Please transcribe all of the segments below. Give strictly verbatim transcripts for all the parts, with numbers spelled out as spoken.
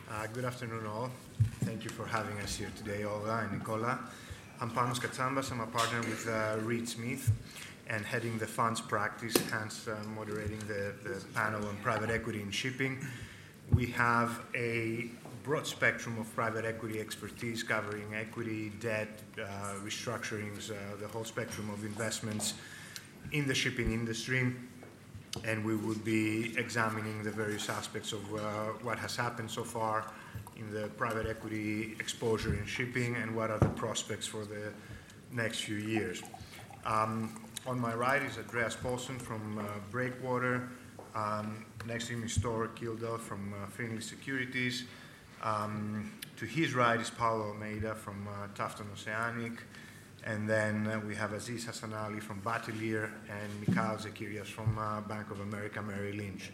Uh, good afternoon, all. Thank you for having us here today, Olga and Nicola. I'm Panos Katsambas. I'm a partner with uh, Reed Smith and heading the funds practice, hence uh, moderating the, the panel on private equity in shipping. We have a broad spectrum of private equity expertise covering equity, debt, uh, restructurings, uh, the whole spectrum of investments in the shipping industry. And we would be examining the various aspects of uh, what has happened so far in the private equity exposure in shipping and what are the prospects for the next few years. Um, on my right is Andreas Paulsen from uh, Breakwater. Um, next to him is Tor Kildell from uh, Finley Securities. Um, to his right is Paulo Almeida from uh, Tufton Oceanic. And then uh, we have Aziz Hassan Ali from Batilier and Mikhail Zakirias from uh, Bank of America Merrill Lynch.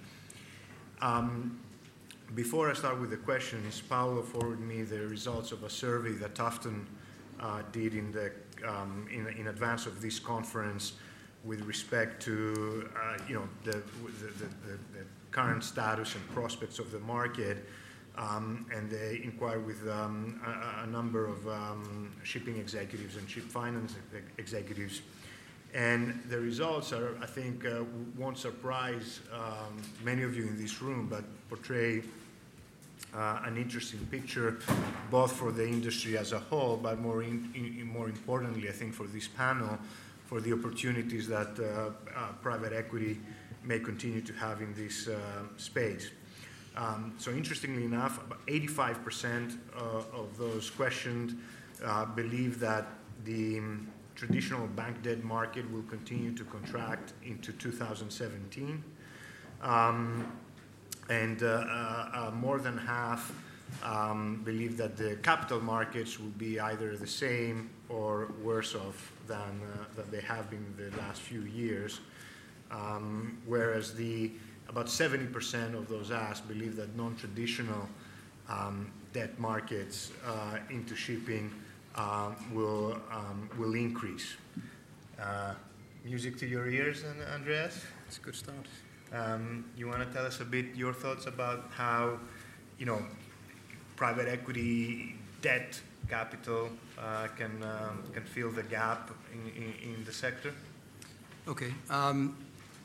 Um, before I start with the questions, Paulo forwarded me the results of a survey that Tufton uh, did in, the, um, in, in advance of this conference with respect to uh, you know, the, the, the, the current status and prospects of the market. Um, and they inquired with um, a, a number of um, shipping executives and ship finance ex executives. And the results are, I think, uh, won't surprise um, many of you in this room, but portray uh, an interesting picture, both for the industry as a whole, but more, in, in, more importantly, I think, for this panel, for the opportunities that uh, uh, private equity may continue to have in this uh, space. Um, so interestingly enough, about eighty-five percent uh, of those questioned uh, believe that the um, traditional bank debt market will continue to contract into two thousand seventeen. Um, and uh, uh, uh, more than half um, believe that the capital markets will be either the same or worse off than, uh, than they have been in the last few years. Um, whereas the About seventy percent of those asked believe that non-traditional um, debt markets uh, into shipping uh, will, um, will increase. Uh, music to your ears, Andreas? It's a good start. Um, you want to tell us a bit your thoughts about how, you know, private equity debt capital uh, can, um, can fill the gap in, in, in the sector? Okay. Um,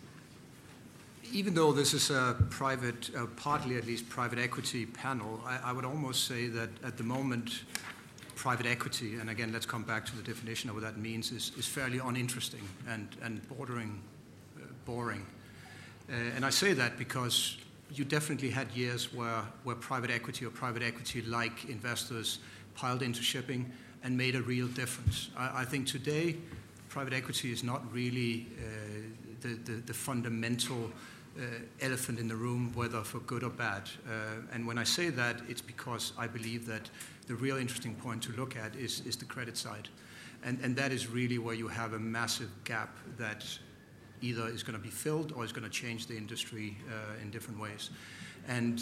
Even though this is a private, uh, partly at least private equity panel, I, I would almost say that at the moment, private equity, and again, let's come back to the definition of what that means, is, is fairly uninteresting and, and bordering uh, boring. Uh, and I say that because you definitely had years where, where private equity or private equity-like investors piled into shipping and made a real difference. I, I think today, private equity is not really uh, the, the, the fundamental Uh, elephant in the room, whether for good or bad. Uh, and when I say that, it's because I believe that the real interesting point to look at is, is the credit side. And, and that is really where you have a massive gap that either is going to be filled or is going to change the industry uh, in different ways. And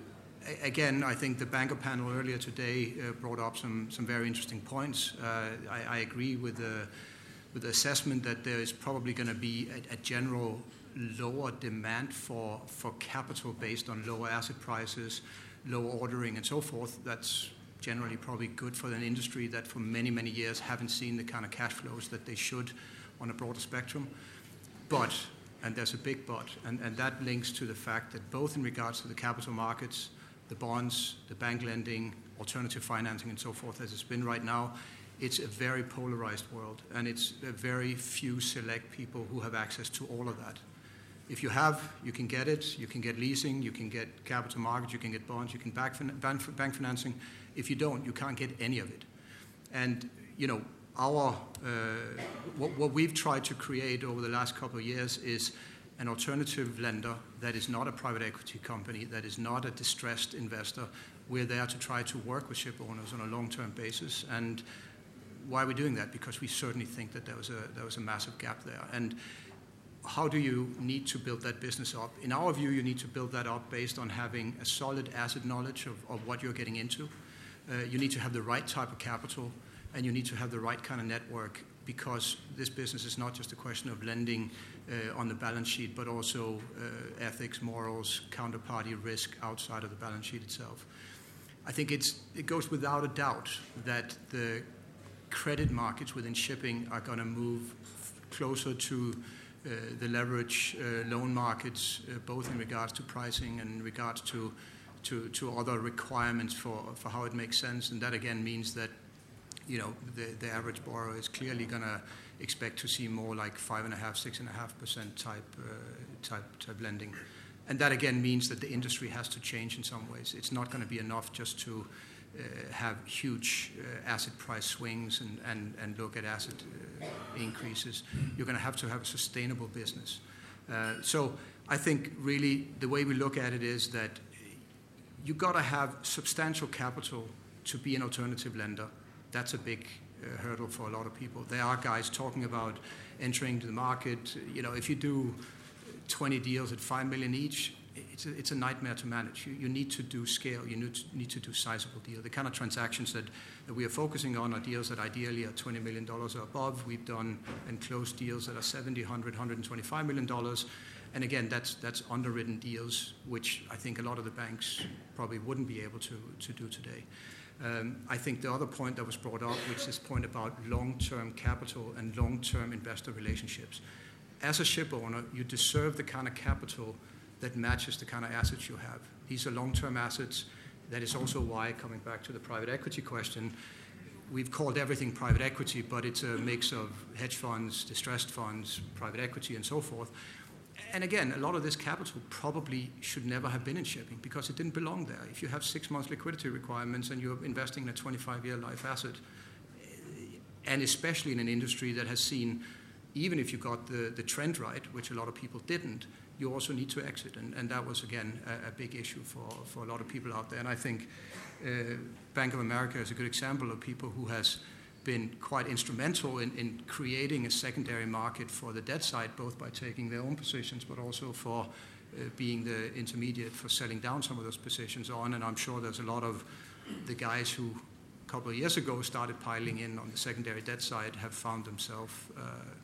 a again, I think the banker panel earlier today uh, brought up some, some very interesting points. Uh, I, I agree with the, with the assessment that there is probably going to be a, a general lower demand for, for capital based on lower asset prices, lower ordering, and so forth. That's generally probably good for an industry that for many, many years haven't seen the kind of cash flows that they should on a broader spectrum. But, and there's a big but, and, and that links to the fact that both in regards to the capital markets, the bonds, the bank lending, alternative financing, and so forth, as it's been right now, it's a very polarized world, and it's a very few select people who have access to all of that. If you have, you can get it. You can get leasing, you can get capital markets, you can get bonds, you can back fin bank, bank financing. If you don't, you can't get any of it. And you know, our uh, what, what we've tried to create over the last couple of years is an alternative lender that is not a private equity company, that is not a distressed investor. We're there to try to work with ship owners on a long-term basis. And why are we doing that? Because we certainly think that there was a there was a massive gap there. And how do you need to build that business up? In our view, you need to build that up based on having a solid asset knowledge of, of what you're getting into. Uh, you need to have the right type of capital, and you need to have the right kind of network, because this business is not just a question of lending uh, on the balance sheet, but also uh, ethics, morals, counterparty risk outside of the balance sheet itself. I think it's, it goes without a doubt that the credit markets within shipping are going to move f- closer to uh, the leverage uh, loan markets, uh, both in regards to pricing and in regards to, to, to other requirements for, for how it makes sense. And that again means that, you know, the, the average borrower is clearly going to expect to see more like five and a half, six and a half percent type uh, type type lending. And that again means that the industry has to change in some ways. It's not going to be enough just to uh, have huge uh, asset price swings and, and, and look at asset uh, increases. You're going to have to have a sustainable business. Uh, so I think really the way we look at it is that you've got to have substantial capital to be an alternative lender. That's a big uh, hurdle for a lot of people. There are guys talking about entering the market. You know, if you do twenty deals at five million each, it's a, it's a nightmare to manage. You, you need to do scale. You need to, need to do sizable deals. The kind of transactions that, that we are focusing on are deals that ideally are twenty million dollars or above. We've done and closed deals that are seventy, one hundred, one hundred twenty-five million dollars. And again, that's that's underwritten deals, which I think a lot of the banks probably wouldn't be able to, to do today. Um, I think the other point that was brought up, which is this point about long-term capital and long-term investor relationships. As a ship owner, you deserve the kind of capital that matches the kind of assets you have. These are long-term assets. That is also why, coming back to the private equity question, we've called everything private equity, but it's a mix of hedge funds, distressed funds, private equity, and so forth. And again, a lot of this capital probably should never have been in shipping because it didn't belong there. If you have six months liquidity requirements and you're investing in a twenty-five year life asset, and especially in an industry that has seen, even if you got the, the trend right, which a lot of people didn't, you also need to exit. And, and that was, again, a, a big issue for, for a lot of people out there. And I think uh, Bank of America is a good example of people who has been quite instrumental in, in creating a secondary market for the debt side, both by taking their own positions, but also for uh, being the intermediate for selling down some of those positions on. And I'm sure there's a lot of the guys who a couple of years ago started piling in on the secondary debt side have found themselves uh,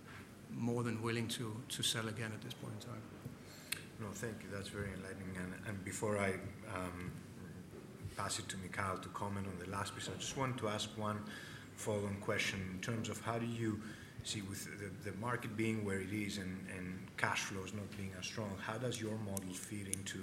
more than willing to, to sell again at this point in time. No, thank you. That's very enlightening. And, and before I um, pass it to Mikhail to comment on the last piece, I just wanted to ask one follow-on question in terms of how do you see, with the, the market being where it is and, and cash flows not being as strong, how does your model feed into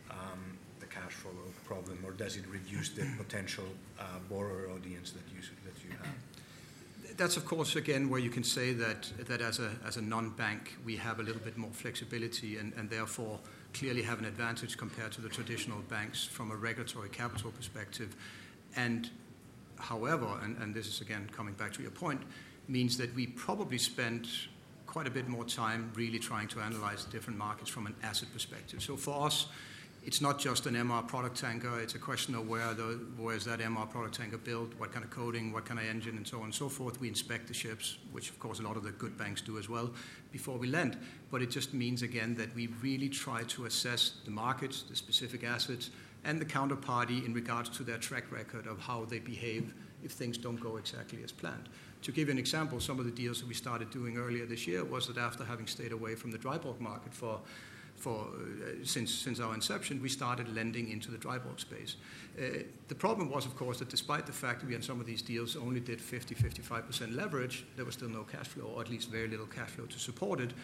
um, the cash flow problem, or does it reduce the potential uh, borrower audience that you that you have? That's of course again where you can say that that as a as a non-bank we have a little bit more flexibility and, and therefore clearly have an advantage compared to the traditional banks from a regulatory capital perspective. And however, and, and this is again coming back to your point, means that we probably spend quite a bit more time really trying to analyze different markets from an asset perspective. So for us, it's not just an M R product tanker, it's a question of where the, where is that M R product tanker built, what kind of coating, what kind of engine, and so on and so forth. We inspect the ships, which of course a lot of the good banks do as well, before we lend. But it just means again that we really try to assess the markets, the specific assets, and the counterparty in regards to their track record of how they behave if things don't go exactly as planned. To give you an example, some of the deals that we started doing earlier this year was that after having stayed away from the dry bulk market for, for uh, since, since our inception, we started lending into the dry bulk space. Uh, the problem was, of course, that despite the fact that we on some of these deals only did fifty, fifty-five percent leverage, there was still no cash flow, or at least very little cash flow to support it.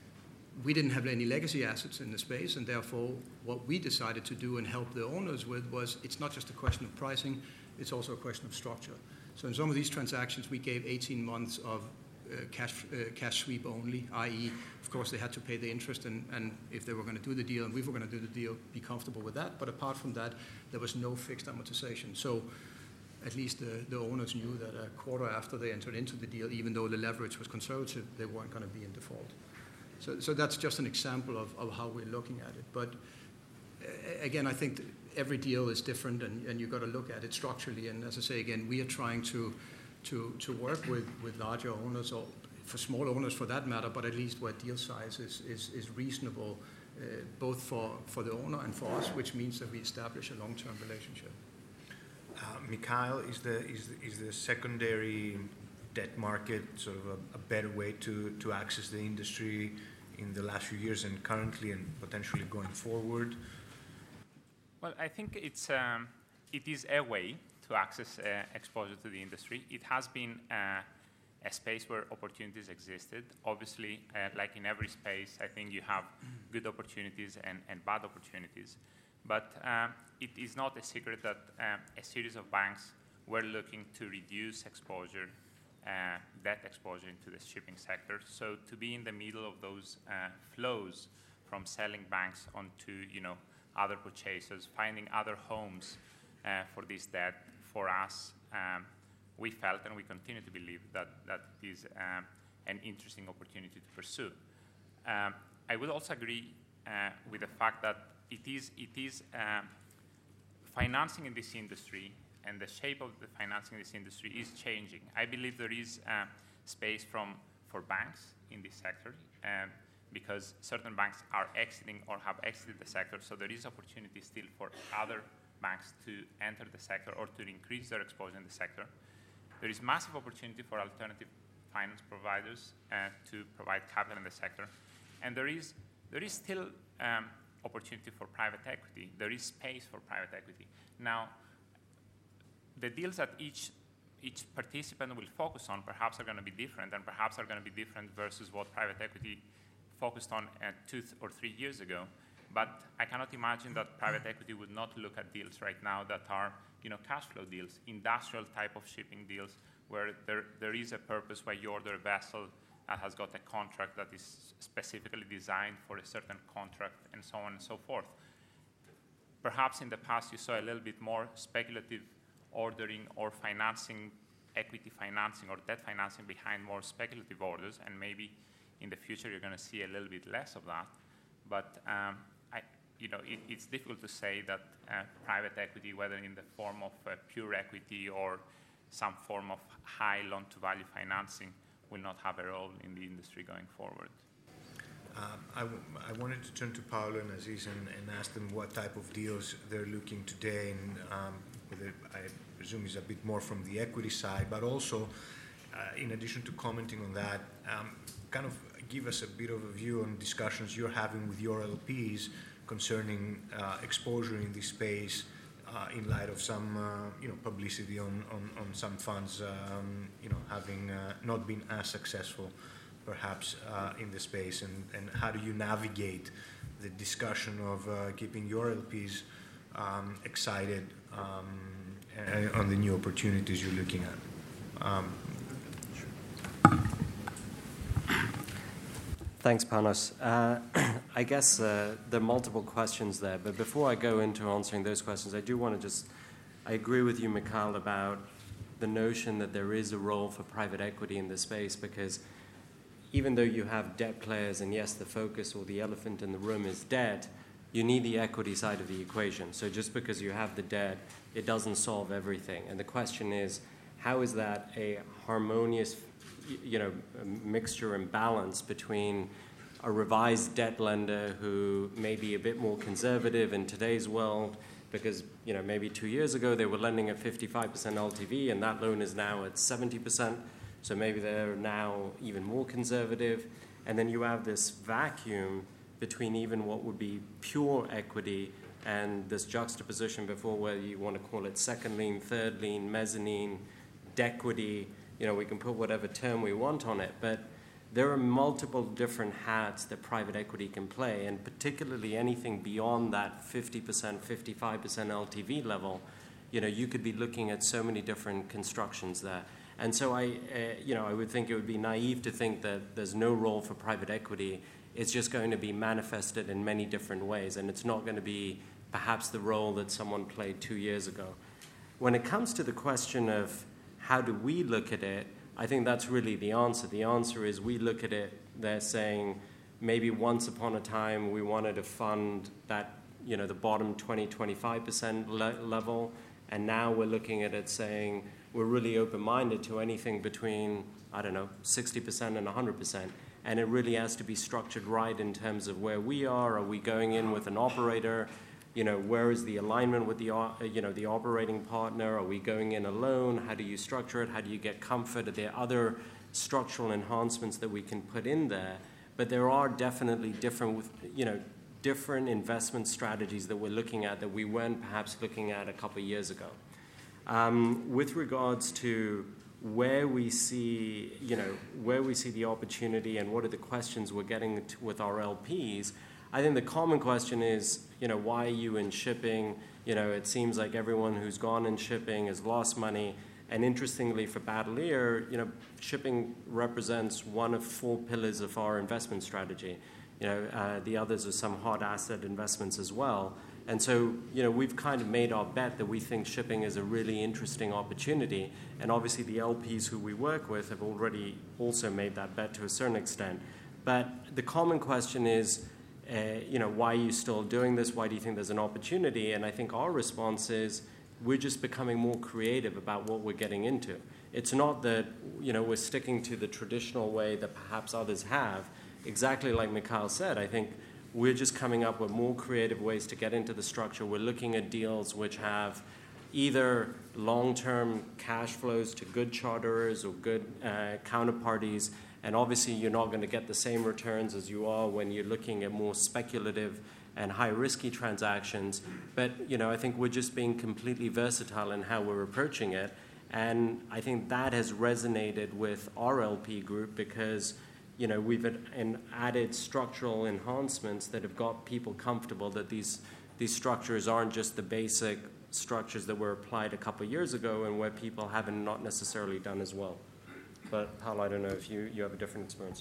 We didn't have any legacy assets in the space, and therefore what we decided to do and help the owners with was it's not just a question of pricing, it's also a question of structure. So in some of these transactions, we gave eighteen months of uh, cash, uh, cash sweep only, that is, of course, they had to pay the interest, and, and if they were going to do the deal and we were going to do the deal, be comfortable with that. But apart from that, there was no fixed amortization. So at least the, the owners knew that a quarter after they entered into the deal, even though the leverage was conservative, they weren't going to be in default. So, so that's just an example of, of how we're looking at it. But uh, again, I think that every deal is different, and, and you've got to look at it structurally. And as I say, again, we are trying to to, to work with, with larger owners, or for small owners for that matter, but at least where deal size is, is, is reasonable, uh, both for, for the owner and for us, which means that we establish a long-term relationship. Uh, Mikhail, is the, is, the, is the secondary debt market sort of a, a better way to, to access the industry in the last few years and currently and potentially going forward? Well, I think it's um, it is a way to access uh, exposure to the industry. It has been uh, a space where opportunities existed. Obviously, uh, like in every space, I think you have good opportunities and, and bad opportunities. But uh, it is not a secret that uh, a series of banks were looking to reduce exposure, uh, debt exposure into the shipping sector. So to be in the middle of those uh, flows from selling banks onto, you know, other purchasers, finding other homes uh, for this debt, for us, um, we felt and we continue to believe that that is um, an interesting opportunity to pursue. Um, I would also agree uh, with the fact that it is, it is uh, financing in this industry and the shape of the financing in this industry is changing. I believe there is uh, space from, for banks in this sector um, because certain banks are exiting or have exited the sector, so there is opportunity still for other banks to enter the sector or to increase their exposure in the sector. There is massive opportunity for alternative finance providers uh, to provide capital in the sector. And there is, there is still um, opportunity for private equity. There is space for private equity. Now, the deals that each, each participant will focus on perhaps are going to be different, and perhaps are going to be different versus what private equity focused on uh, two th or three years ago. But I cannot imagine that private equity would not look at deals right now that are, you know, cash flow deals, industrial type of shipping deals, where there, there is a purpose where you order a vessel that has got a contract that is specifically designed for a certain contract, and so on and so forth. Perhaps in the past you saw a little bit more speculative ordering or financing, equity financing or debt financing behind more speculative orders, and maybe in the future you're going to see a little bit less of that. But um, I, you know, it, it's difficult to say that uh, private equity, whether in the form of uh, pure equity or some form of high loan-to-value financing, will not have a role in the industry going forward. Um, I, w I wanted to turn to Paolo and Aziz and, and ask them what type of deals they're looking today, and um, whether, I presume is a bit more from the equity side, but also, uh, in addition to commenting on that, um, kind of give us a bit of a view on discussions you're having with your L Ps concerning uh, exposure in this space uh, in light of some, uh, you know, publicity on, on, on some funds, um, you know, having uh, not been as successful perhaps uh, in the space, and, and how do you navigate the discussion of uh, keeping your L Ps um, excited um, on the new opportunities you're looking at? Um, Thanks, Panos. Uh, I guess uh, there are multiple questions there, but before I go into answering those questions, I do want to just, I agree with you, Mikhail, about the notion that there is a role for private equity in this space, because even though you have debt players, and yes, the focus or the elephant in the room is debt, you need the equity side of the equation. So just because you have the debt, it doesn't solve everything. And the question is, how is that a harmonious, you know, mixture and balance between a revised debt lender who may be a bit more conservative in today's world, because, you know, maybe two years ago they were lending at fifty-five percent L T V and that loan is now at seventy percent, so maybe they're now even more conservative. And then you have this vacuum between even what would be pure equity and this juxtaposition before, whether you want to call it second lien, third lien, mezzanine, dequity. You know, we can put whatever term we want on it, but there are multiple different hats that private equity can play, and particularly anything beyond that fifty percent, fifty-five percent L T V level, you know, you could be looking at so many different constructions there. And so I, uh, you know, I would think it would be naive to think that there's no role for private equity. It's just going to be manifested in many different ways, and it's not going to be perhaps the role that someone played two years ago. When it comes to the question of how do we look at it, I think that's really the answer. The answer is we look at it, they're saying maybe once upon a time we wanted to fund that, you know, the bottom twenty, twenty-five percent le level, and now we're looking at it saying we're really open-minded to anything between, I don't know, sixty percent and one hundred percent. And it really has to be structured right in terms of where we are. Are we going in with an operator? You know, where is the alignment with the, you know, the operating partner? Are we going in alone? How do you structure it? How do you get comfort? Are there other structural enhancements that we can put in there? But there are definitely different, you know, different investment strategies that we're looking at that we weren't perhaps looking at a couple of years ago. Um, with regards to where we see, you know, where we see the opportunity and what are the questions we're getting to with our L Ps, I think the common question is, you know, why are you in shipping? You know, it seems like everyone who's gone in shipping has lost money. And interestingly, for Bataleur, you know, shipping represents one of four pillars of our investment strategy. You know, uh, the others are some hard asset investments as well. And so, you know, we've kind of made our bet that we think shipping is a really interesting opportunity. And obviously the L Ps who we work with have already also made that bet to a certain extent. But the common question is, uh, you know, why are you still doing this? Why do you think there's an opportunity? And I think our response is we're just becoming more creative about what we're getting into. It's not that, you know, we're sticking to the traditional way that perhaps others have. Exactly like Mikhail said, I think we're just coming up with more creative ways to get into the structure. We're looking at deals which have either long-term cash flows to good charterers or good uh, counterparties, and obviously you're not going to get the same returns as you are when you're looking at more speculative and high-risky transactions. But, you know, I think we're just being completely versatile in how we're approaching it, and I think that has resonated with our L P group because, you know, we've added structural enhancements that have got people comfortable that these these structures aren't just the basic structures that were applied a couple of years ago and where people haven't not necessarily done as well. But Paul, I don't know if you, you have a different experience.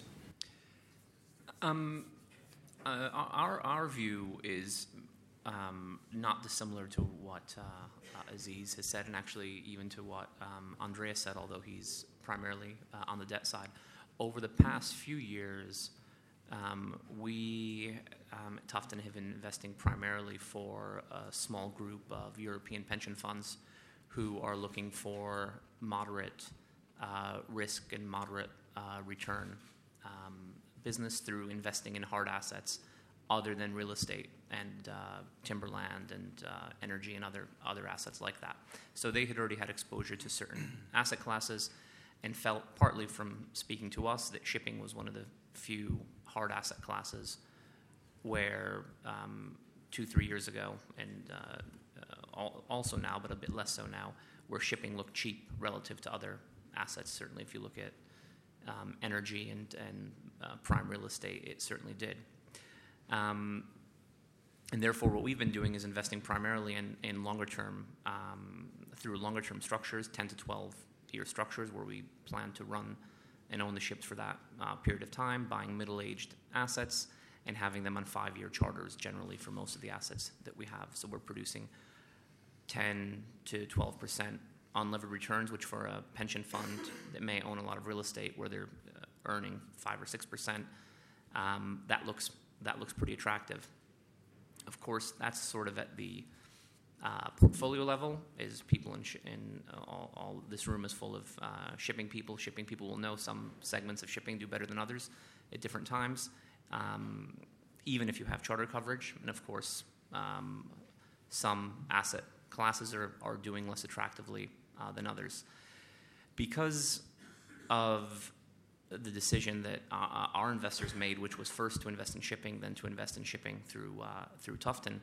Um, uh, our our view is um, not dissimilar to what uh, uh, Aziz has said, and actually even to what um, Andreas said, although he's primarily uh, on the debt side. Over the past few years, um, we um, at Tufton have been investing primarily for a small group of European pension funds who are looking for moderate uh, risk and moderate uh, return um, business through investing in hard assets other than real estate and uh, timberland and uh, energy and other other assets like that. So they had already had exposure to certain asset classes and felt, partly from speaking to us, that shipping was one of the few hard asset classes where um, two, three years ago, and uh, uh, also now, but a bit less so now, where shipping looked cheap relative to other assets. Certainly if you look at um, energy and, and uh, prime real estate, it certainly did. Um, and therefore what we've been doing is investing primarily in, in longer term, um, through longer term structures, ten to twelve year structures where we plan to run and own the ships for that uh, period of time, buying middle-aged assets and having them on five-year charters generally for most of the assets that we have. So we're producing ten to twelve percent unlevered returns, which for a pension fund that may own a lot of real estate where they're uh, earning five or six percent, um, that looks that looks pretty attractive. Of course, that's sort of at the Uh, portfolio level. Is people in, sh- in uh, all, all this room is full of uh, shipping people. Shipping people will know some segments of shipping do better than others at different times, um, even if you have charter coverage. And of course, um, some asset classes are, are doing less attractively uh, than others. Because of the decision that uh, our investors made, which was first to invest in shipping, then to invest in shipping through uh, through Tufton,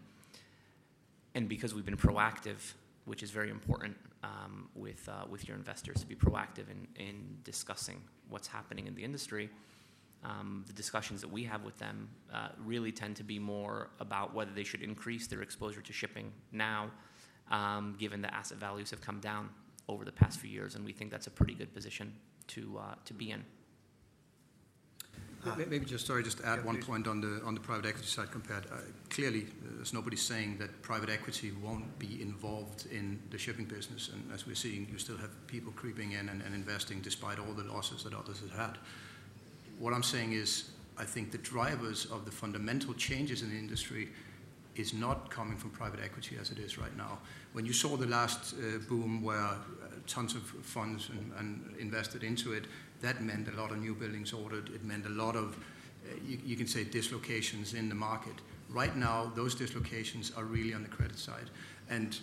and because we've been proactive, which is very important um, with uh, with your investors, to be proactive in, in discussing what's happening in the industry, um, the discussions that we have with them uh, really tend to be more about whether they should increase their exposure to shipping now, um, given that asset values have come down over the past few years, and we think that's a pretty good position to uh, to be in. Uh, Maybe just sorry, just to add yeah, one please. point on the on the private equity side compared. Uh, clearly, uh, there's nobody saying that private equity won't be involved in the shipping business, and as we're seeing, you still have people creeping in and, and investing despite all the losses that others have had. What I'm saying is, I think the drivers of the fundamental changes in the industry is not coming from private equity as it is right now. When you saw the last uh, boom where uh, tons of funds and, and invested into it, that meant a lot of new buildings ordered. It meant a lot of, uh, you, you can say, dislocations in the market. Right now, those dislocations are really on the credit side. And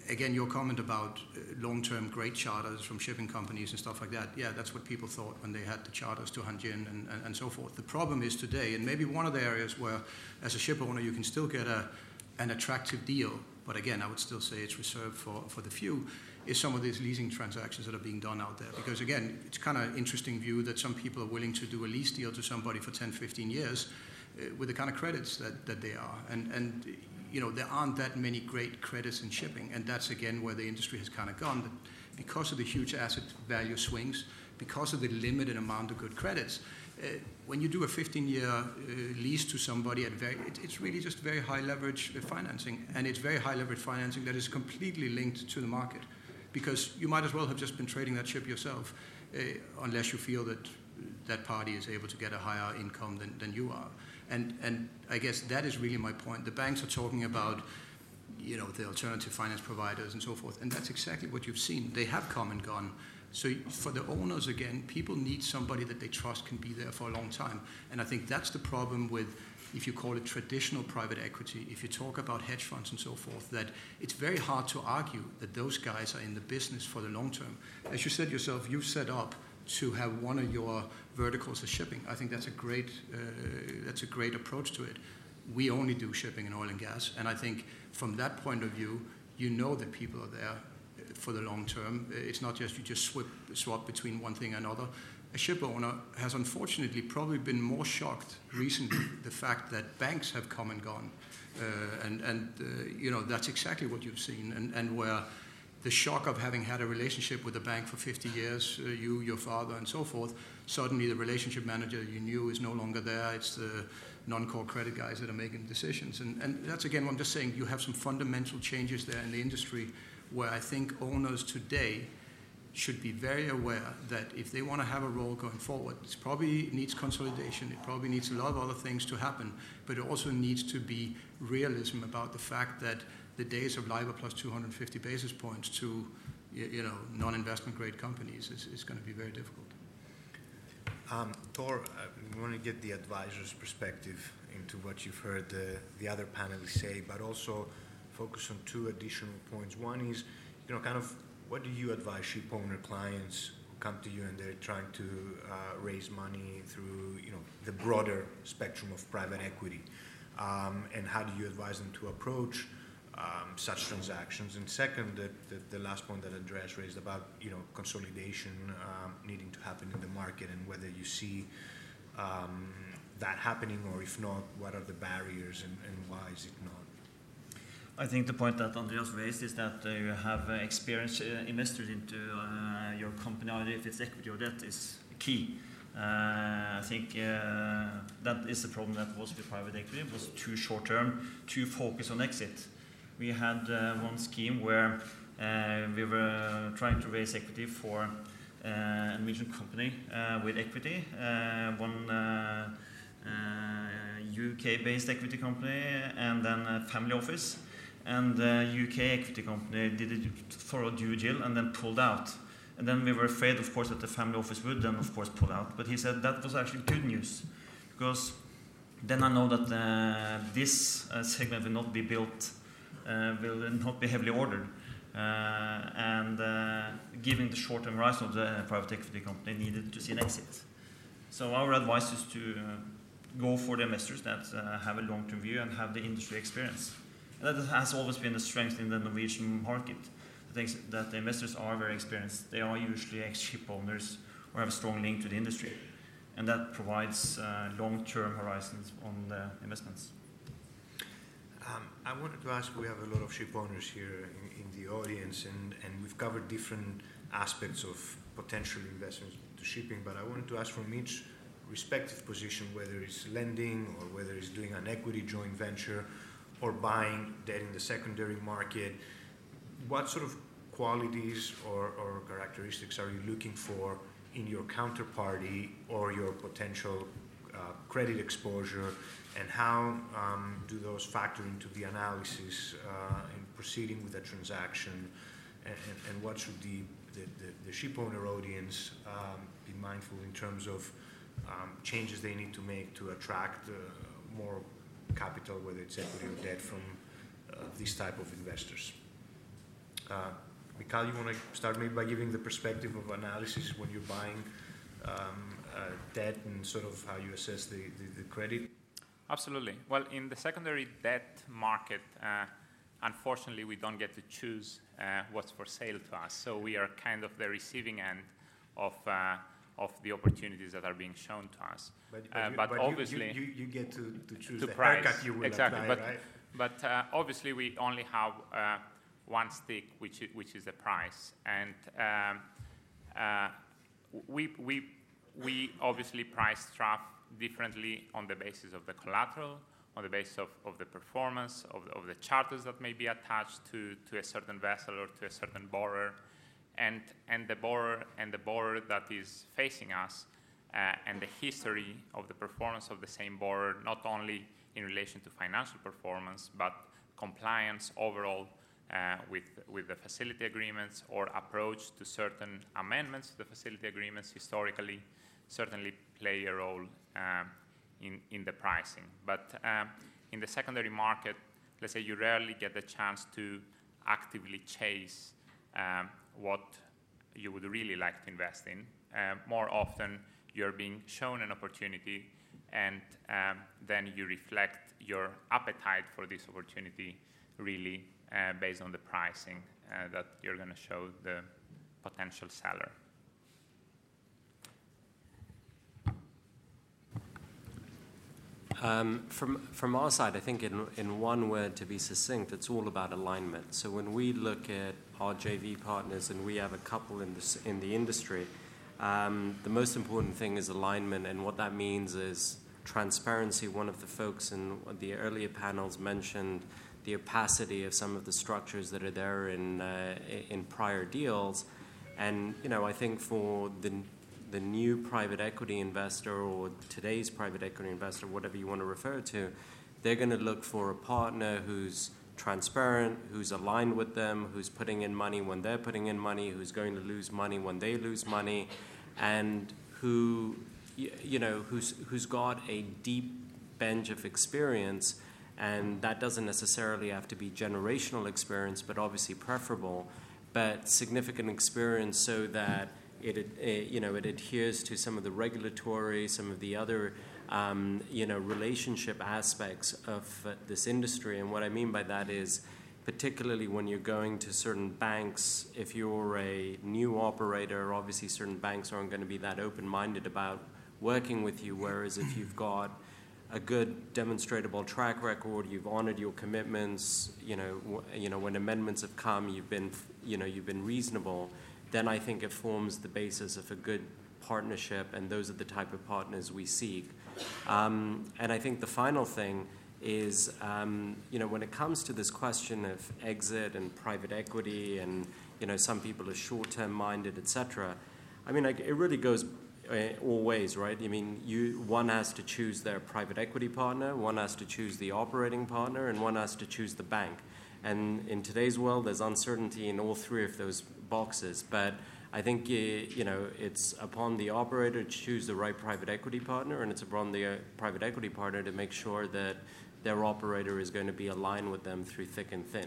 again, your comment about uh, long-term great charters from shipping companies and stuff like that, yeah, that's what people thought when they had the charters to Hanjin and, and, and so forth. The problem is today, and maybe one of the areas where, as a ship owner, you can still get a, an attractive deal, but again, I would still say it's reserved for, for the few, is some of these leasing transactions that are being done out there. Because again, it's kind of interesting view that some people are willing to do a lease deal to somebody for ten, fifteen years uh, with the kind of credits that, that they are. And, and you know, there aren't that many great credits in shipping, and that's again where the industry has kind of gone. That because of the huge asset value swings, because of the limited amount of good credits, uh, when you do a fifteen-year uh, lease to somebody, at very, it, it's really just very high leverage financing, and it's very high leverage financing that is completely linked to the market, because you might as well have just been trading that ship yourself, uh, unless you feel that that party is able to get a higher income than, than you are. And, and I guess that is really my point. The banks are talking about, you know, the alternative finance providers and so forth, and that's exactly what you've seen. They have come and gone. So for the owners, again, people need somebody that they trust can be there for a long time. And I think that's the problem with, if you call it traditional private equity, if you talk about hedge funds and so forth, that it's very hard to argue that those guys are in the business for the long term. As you said yourself, you've set up to have one of your verticals as shipping. I think that's a great uh, that's a great approach to it. We only do shipping and oil and gas, and I think from that point of view, you know that people are there for the long term. It's not just you just swap, swap between one thing and another. A ship owner has unfortunately probably been more shocked recently the fact that banks have come and gone, uh, and and uh, you know that's exactly what you've seen, and and where the shock of having had a relationship with a bank for fifty years, uh, you, your father, and so forth, suddenly the relationship manager you knew is no longer there. It's the non-core credit guys that are making decisions. And, and that's, again, what I'm just saying, you have some fundamental changes there in the industry where I think owners today should be very aware that if they want to have a role going forward, it probably needs consolidation. It probably needs a lot of other things to happen, but it also needs to be realism about the fact that the days of LIBOR plus two hundred fifty basis points to, you know, non-investment grade companies is, is going to be very difficult. Um, Tor, uh, we want to get the advisor's perspective into what you've heard the, the other panelists say, but also focus on two additional points. One is, you know, kind of what do you advise ship owner clients who come to you and they're trying to uh, raise money through, you know, the broader spectrum of private equity, um, and how do you advise them to approach Um, such transactions? And second, the, the, the last point that Andreas raised about, you know, consolidation um, needing to happen in the market, and whether you see um, that happening, or if not, what are the barriers, and, and why is it not? I think the point that Andreas raised is that uh, you have uh, experienced uh, investors into uh, your company, either if it's equity or debt, is key. Uh, I think uh, that is the problem that was with private equity. It was too short term, too focused on exit. We had uh, one scheme where uh, we were trying to raise equity for uh, a Norwegian company uh, with equity, uh, one uh, uh, U K-based equity company, and then a family office. And the U K equity company did a thorough due diligence and then pulled out. And then we were afraid, of course, that the family office would then, of course, pull out. But he said that was actually good news, because then I know that uh, this uh, segment will not be built Uh, will not be heavily ordered, uh, and uh, giving the short-term horizon of the private equity company needed to see an exit. So our advice is to uh, go for the investors that uh, have a long-term view and have the industry experience. And that has always been a strength in the Norwegian market. The things that the investors are very experienced. They are usually ex-ship owners or have a strong link to the industry, and that provides uh, long-term horizons on the investments. Um, I wanted to ask, we have a lot of ship owners here in, in the audience, and, and we've covered different aspects of potential investments to shipping, but I wanted to ask from each respective position, whether it's lending or whether it's doing an equity joint venture or buying debt in the secondary market, what sort of qualities or, or characteristics are you looking for in your counterparty or your potential uh, credit exposure, and how um, do those factor into the analysis uh, in proceeding with a transaction, and, and, and what should the, the, the, the ship owner audience um, be mindful in terms of um, changes they need to make to attract uh, more capital, whether it's equity or debt, from uh, these type of investors? Uh, Mikhail, you want to start maybe by giving the perspective of analysis when you're buying um, uh, debt and sort of how you assess the, the, the credit? Absolutely. Well, in the secondary debt market, uh, unfortunately, we don't get to choose uh, what's for sale to us. So we are kind of the receiving end of uh, of the opportunities that are being shown to us. But, but, uh, you, but but obviously, you, you, you get to, to choose to the price. haircut you will exactly. apply, but, right? But uh, obviously, we only have uh, one stick, which is, which is the price, and um, uh, we we we obviously price trap differently on the basis of the collateral, on the basis of, of the performance, of the, of the charters that may be attached to, to a certain vessel or to a certain borrower, and and the borrower and the borrower that is facing us, uh, and the history of the performance of the same borrower, not only in relation to financial performance, but compliance overall uh, with with the facility agreements or approach to certain amendments to the facility agreements historically, certainly play a role um, in, in the pricing. But um, in the secondary market, let's say you rarely get the chance to actively chase um, what you would really like to invest in. Uh, more often, you're being shown an opportunity, and um, then you reflect your appetite for this opportunity really uh, based on the pricing uh, that you're going to show the potential seller. Um, from from our side, I think in in one word, to be succinct, it's all about alignment. So when we look at our J V partners, and we have a couple in this in the industry, um, the most important thing is alignment, and what that means is transparency. One of the folks in the earlier panels mentioned the opacity of some of the structures that are there in uh, in prior deals, and you know I think for the the new private equity investor or today's private equity investor, whatever you want to refer to, they're going to look for a partner who's transparent, who's aligned with them, who's putting in money when they're putting in money, who's going to lose money when they lose money, and who, you know, who's who's got a deep bench of experience. And that doesn't necessarily have to be generational experience, but obviously preferable, but significant experience so that It, it, you know, it adheres to some of the regulatory, some of the other, um, you know, relationship aspects of uh, this industry. And what I mean by that is, particularly when you're going to certain banks, if you're a new operator, obviously certain banks aren't going to be that open-minded about working with you. Whereas if you've got a good demonstrable track record, you've honored your commitments, you know, w- you know, when amendments have come, you've been, you know, you've been reasonable. Then I think it forms the basis of a good partnership, and those are the type of partners we seek. Um, and I think the final thing is, um, you know, when it comes to this question of exit and private equity, and you know, some people are short-term minded, et cetera. I mean, like, it really goes uh, all ways, right? I mean, you one has to choose their private equity partner, one has to choose the operating partner, and one has to choose the bank. And in today's world, there's uncertainty in all three of those boxes. But I think, you know, it's upon the operator to choose the right private equity partner, and it's upon the uh, private equity partner to make sure that their operator is going to be aligned with them through thick and thin.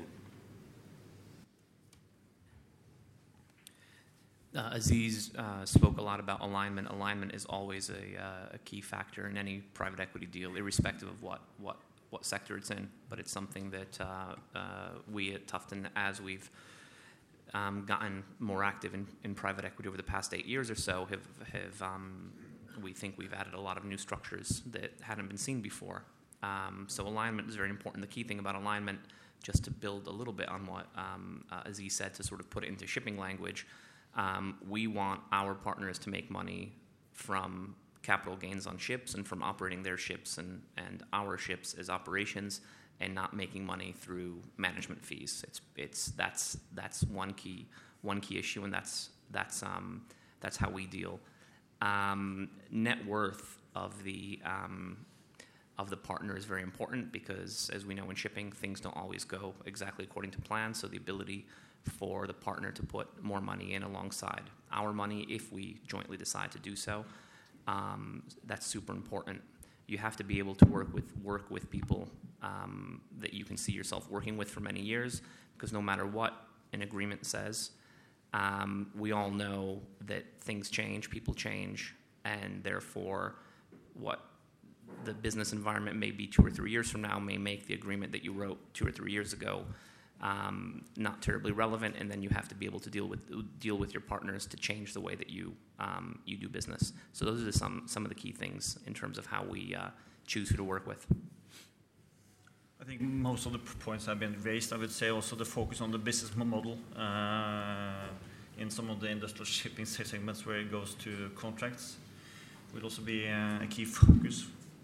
Uh, Aziz uh, spoke a lot about alignment. Alignment is always a, uh, a key factor in any private equity deal, irrespective of what, what, what sector it's in. But it's something that uh, uh, we at Tufton, as we've um, gotten more active in, in private equity over the past eight years or so, have, have um, we think we've added a lot of new structures that hadn't been seen before. Um, so alignment is very important. The key thing about alignment, just to build a little bit on what um, uh, Aziz said, to sort of put it into shipping language, Um, we want our partners to make money from capital gains on ships and from operating their ships and, and our ships as operations, and not making money through management fees. It's it's that's that's one key one key issue, and that's that's um, that's how we deal. Um, net worth of the um, of the partner is very important, because, as we know in shipping, things don't always go exactly according to plan. So the ability for the partner to put more money in alongside our money, if we jointly decide to do so, um, that's super important. You have to be able to work with work with people um, that you can see yourself working with for many years, because no matter what an agreement says. Um, we all know that things change, people change, and therefore what the business environment may be two or three years from now may make the agreement that you wrote two or three years ago um, not terribly relevant, and then you have to be able to deal with deal with your partners to change the way that you um, you do business. So those are some some of the key things in terms of how we uh, choose who to work with. I think most of the points have been raised. I would say also the focus on the business model uh, in some of the industrial shipping segments where it goes to contracts would also be uh, a key focus.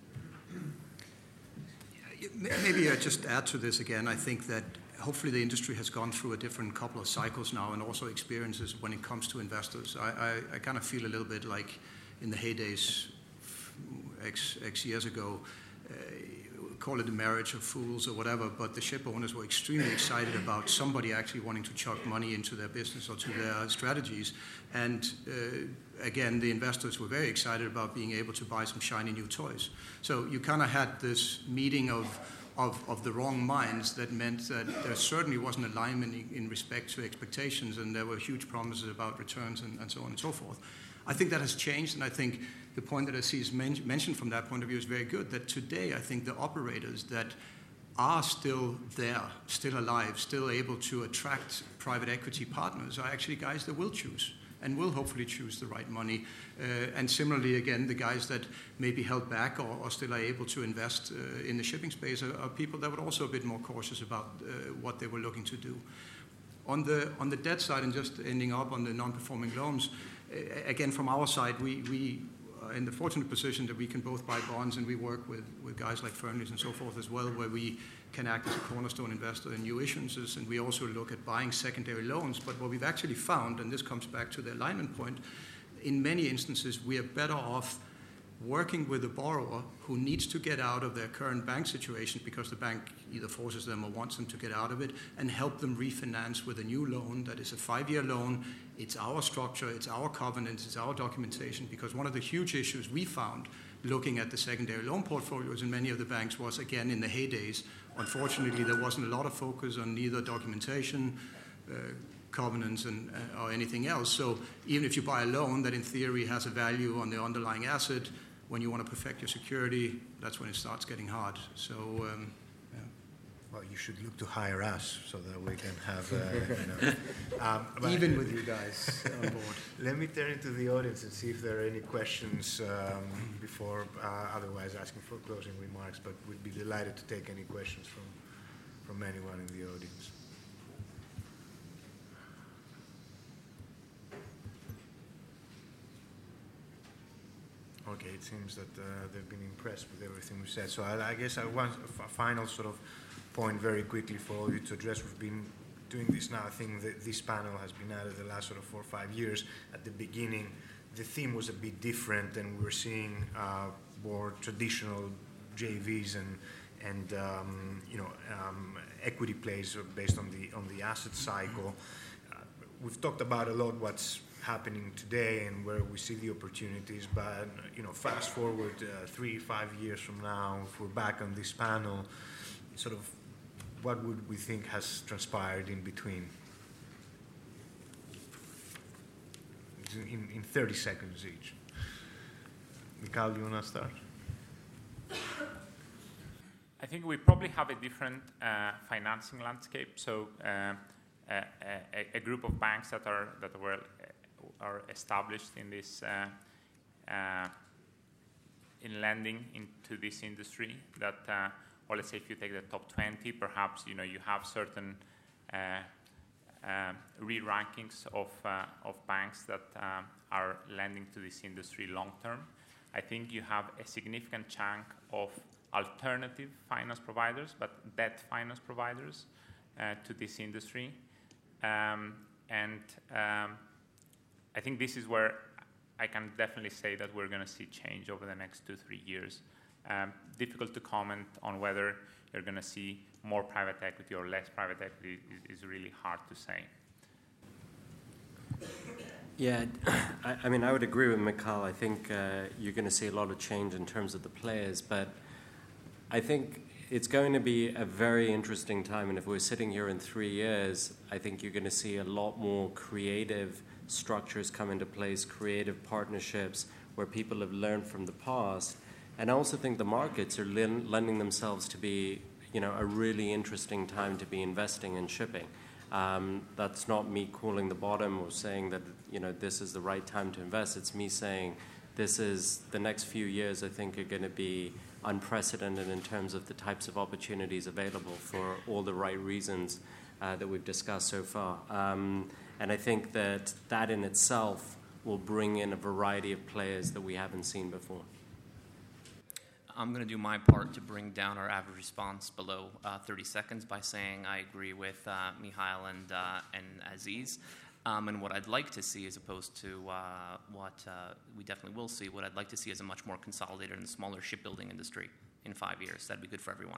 Maybe I just add to this again. I think that hopefully the industry has gone through a different couple of cycles now and also experiences when it comes to investors. I, I, I kind of feel a little bit like in the heydays X, X years ago, uh, call it the marriage of fools or whatever, but the ship owners were extremely excited about somebody actually wanting to chuck money into their business or to their strategies. And uh, again, the investors were very excited about being able to buy some shiny new toys. So you kind of had this meeting of, of, of the wrong minds that meant that there certainly wasn't alignment in, in respect to expectations, and there were huge promises about returns and, and so on and so forth. I think that has changed, and I think the point that Aziz men- mentioned from that point of view is very good, that today I think the operators that are still there, still alive, still able to attract private equity partners are actually guys that will choose and will hopefully choose the right money. Uh, and similarly, again, the guys that may be held back or, or still are able to invest uh, in the shipping space are, are people that were also a bit more cautious about uh, what they were looking to do. On the, on the debt side, and just ending up on the non-performing loans, uh, again, from our side, we, we are in the fortunate position that we can both buy bonds, and we work with, with guys like Fearnleys and so forth as well, where we can act as a cornerstone investor in new issuances, and we also look at buying secondary loans. But what we've actually found, and this comes back to the alignment point, in many instances we are better off working with a borrower who needs to get out of their current bank situation because the bank either forces them or wants them to get out of it, and help them refinance with a new loan that is a five-year loan. It's our structure, it's our covenants, it's our documentation, because one of the huge issues we found looking at the secondary loan portfolios in many of the banks was, again, in the heydays, unfortunately, there wasn't a lot of focus on neither documentation, uh, covenants, and, uh, or anything else. So even if you buy a loan that in theory has a value on the underlying asset, when you want to perfect your security, that's when it starts getting hard. So, um, yeah. Well, you should look to hire us so that we can have, uh, you know, um, even with you guys on board. Let me turn to the audience and see if there are any questions um, before uh, otherwise asking for closing remarks, but we'd be delighted to take any questions from, from anyone in the audience. Okay, it seems that uh, they've been impressed with everything we said. So I, I guess I want a final sort of point very quickly for all you to address. We've been doing this now. I think that this panel has been added the last sort of four or five years. At the beginning, the theme was a bit different, and we were seeing uh, more traditional J Vs and and um, you know um, equity plays based on the on the asset cycle. Uh, we've talked about a lot what's happening today and where we see the opportunities, but you know, fast forward uh, three, five years from now, if we're back on this panel, sort of, what would we think has transpired in between? In, in thirty seconds each. Mikael, do you want to start? I think we probably have a different uh, financing landscape. So uh, a, a, a group of banks that are that were are established in this uh, uh, in lending into this industry. That, uh, or let's say, if you take the top twenty, perhaps you know you have certain uh, uh, re-rankings of uh, of banks that uh, are lending to this industry long term. I think you have a significant chunk of alternative finance providers, but debt finance providers uh, to this industry, um, and um, I think this is where I can definitely say that we're going to see change over the next two, three years. Um, difficult to comment on whether you're going to see more private equity or less private equity is, is really hard to say. Yeah, I, I mean, I would agree with Mikael. I think uh, you're going to see a lot of change in terms of the players, but I think it's going to be a very interesting time. And if we're sitting here in three years, I think you're going to see a lot more creative structures come into place, creative partnerships where people have learned from the past. And I also think the markets are lending themselves to be, you know, a really interesting time to be investing in shipping. Um, that's not me calling the bottom or saying that, you know, this is the right time to invest. It's me saying this is the next few years, I think, are going to be unprecedented in terms of the types of opportunities available for all the right reasons uh, that we've discussed so far. Um, and I think that that in itself will bring in a variety of players that we haven't seen before. I'm going to do my part to bring down our average response below uh, thirty seconds by saying I agree with uh, Michael and, uh, and Aziz. Um, and what I'd like to see, as opposed to uh, what uh, we definitely will see, what I'd like to see is a much more consolidated and smaller shipbuilding industry in five years. That'd be good for everyone.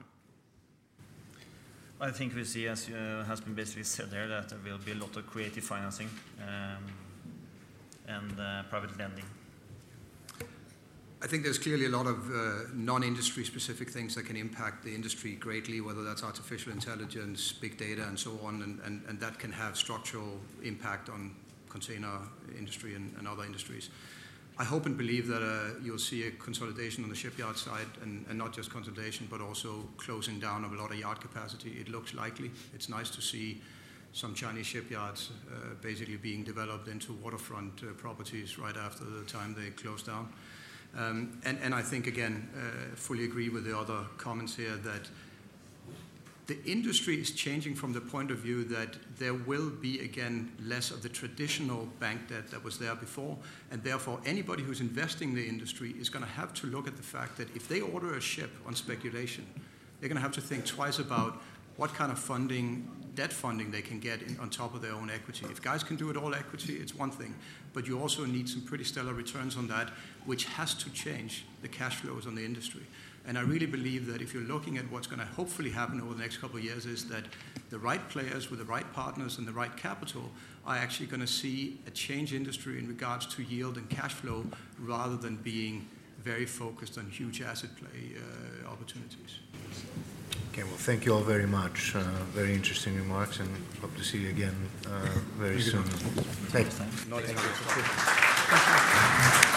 I think we see, as uh, has been basically said there, that there will be a lot of creative financing um, and uh, private lending. I think there's clearly a lot of uh, non-industry specific things that can impact the industry greatly, whether that's artificial intelligence, big data, and so on, and, and, and that can have structural impact on container industry and, and other industries. I hope and believe that uh, you'll see a consolidation on the shipyard side, and, and not just consolidation, but also closing down of a lot of yard capacity. It looks likely. It's nice to see some Chinese shipyards uh, basically being developed into waterfront uh, properties right after the time they close down. Um, and, and I think, again, uh, fully agree with the other comments here that the industry is changing from the point of view that there will be, again, less of the traditional bank debt that was there before, and therefore anybody who's investing in the industry is going to have to look at the fact that if they order a ship on speculation, they're going to have to think twice about what kind of funding, debt funding they can get in, on top of their own equity. If guys can do it all equity, it's one thing, but you also need some pretty stellar returns on that, which has to change the cash flows on the industry. And I really believe that if you're looking at what's going to hopefully happen over the next couple of years is that the right players with the right partners and the right capital are actually going to see a change industry in regards to yield and cash flow rather than being very focused on huge asset play uh, opportunities. Okay, well, thank you all very much. Uh, very interesting remarks, and hope to see you again uh, very soon. Thank you. Thank you.